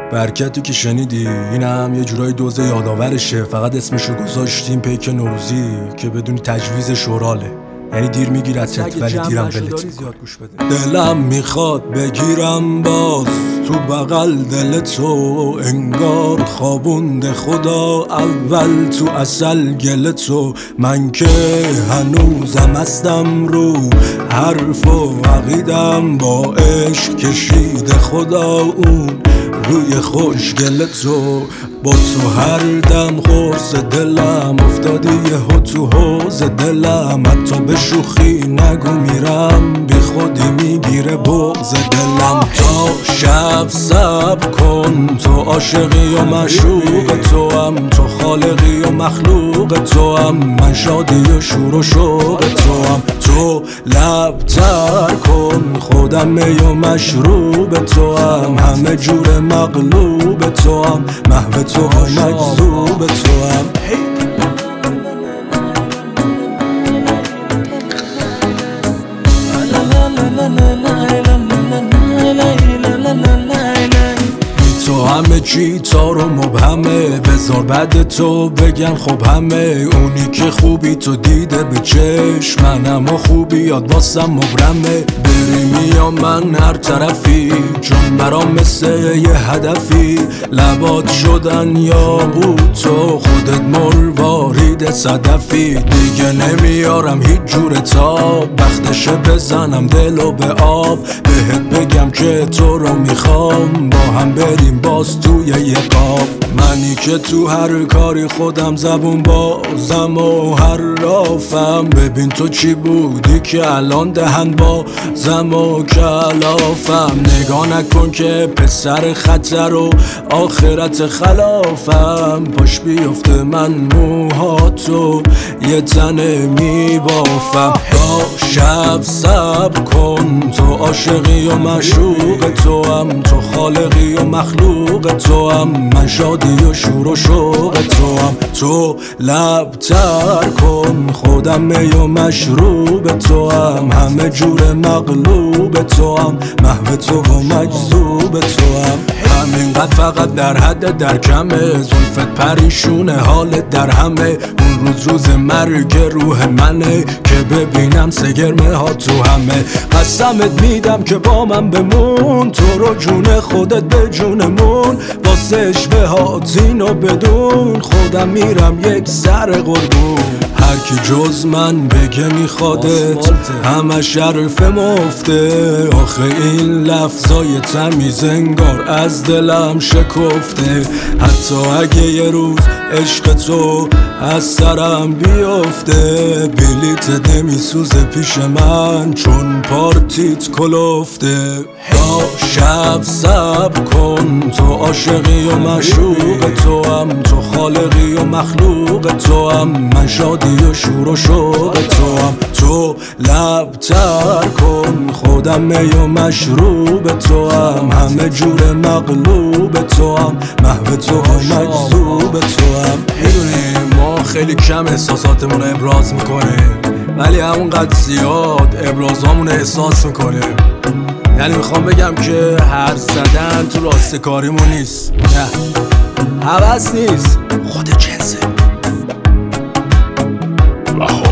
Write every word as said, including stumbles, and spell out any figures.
برکتی که شنیدی اینم یه جورای دوزه یادآورشه، فقط اسمشو گذاشتیم پیک نوروزی که بدونی تجویز شوراله، یعنی دیر میگیرتت ولی دیرم ولت میکنه. دلم میخواد بگیرم باز تو بغل دل تو، انگار خوابونده خدا اول تو اصل گل تو. من که هنوزم هستم رو حرف و عقیدم، با عشق کشیده خدا اون روی خوشگل تو. با تو هر دم خورس دلم افتادی یهو تو حوض دلم، حتی به شوخی نگو میرم بی خودی میگیره بغض دلم. تا شب صبر کن، تو عاشقی و مشوق تو هم، تو خالقی و مخلوق تو هم، من شادی و شور و شوق تو هم. تو لب تر کن، خودم می و مشروب تو هم، همه جور مغلوب تو هم، محو تو و مجذوب تو هم. تو همه چی تار و مبهمه، بذار بعد تو بگم خب همه. اونی که خوبی تو دیده به چشم، منم و خوبیات واسم مبرمه. بری میام من هر طرفی، چون برام مثل یه هدفی. لبات شدن یاقوت، تو خودت مروارید صدفی. دیگه نمیارم هیچ جور تاب، وقتشه بزنم دلو به آب. بهت بگم که تو رو میخوام، با هم بریم باز توی یه قاب. منی که تو هر کاری خودم زبون بازم و هر رافم. ببین تو چی بودی که الان دهن بازم و کلافم. نگاه نکن که پسر خطر و آخرت خلافم. پاش بیفته من موهاتو یه تنه میبافم. تا شب صبر کن، تو عاشقی و مشوق تو هم، تو خالقی و مخلوق تو هم، من شادی و شور و شوق تو هم. تو لب تر کن، خودم می و مشروب تو هم، همه جور مغلوب تو هم، محو تو و مجذوب تو هم. همینقدر فقط در حد در کمه، زلفت پریشونه حالت در همه. اون روز روز مرگ روح منه، که ببینم سگرمه ها تو همه. قسمت میدم که با من بمون، تو رو جون خودت به جونمون. واسه عشوه هات اینو بدون، خودم میرم یک سر قربون. هر کی جز من بگه میخوادت، همه شرف مفته. آخه این لفظای تمیز انگار از دلم شکفته. حتی اگه یه روز عشق تو از سرم بیفته، بلیت نمیسوزه پیش من چون پارتیت کلفته. تا شب صبر کن، تو عاشقی و مشوق تو هم، تو خالقی و مخلوق تو هم، من شادی و شور و شوق تو هم. تو لب تر کن، خودم می و مشروب تو هم، همه جور مغلوب تو هم، محو تو و مجذوب تو هم. میدونیم ما خیلی کم احساساتمون رو ابراز میکنیم، ولی همونقدر زیاد ابرازامون احساس میکنیم. یعنی میخوام بگم که هر زدن تو راستکاریمون نیست، نه هوس نیست، خود جنسه.